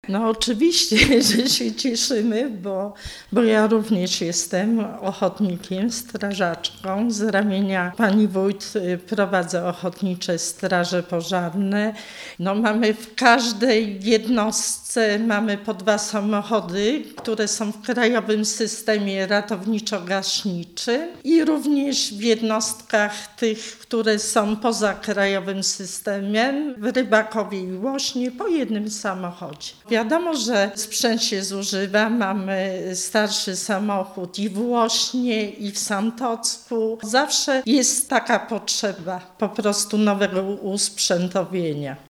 No oczywiście, że się cieszymy, bo ja również jestem ochotnikiem, strażaczką. Z ramienia pani wójt prowadzę ochotnicze straże pożarne. No mamy w każdej jednostce mamy po 2 samochody, które są w krajowym systemie ratowniczo-gaśniczym i również w jednostkach tych, które są poza krajowym systemem, w Rybakowie i Łośnie po 1 samochodzie. Wiadomo, że sprzęt się zużywa, mamy starszy samochód i w Łośnie, i w Santocku. Zawsze jest taka potrzeba po prostu nowego usprzętowienia.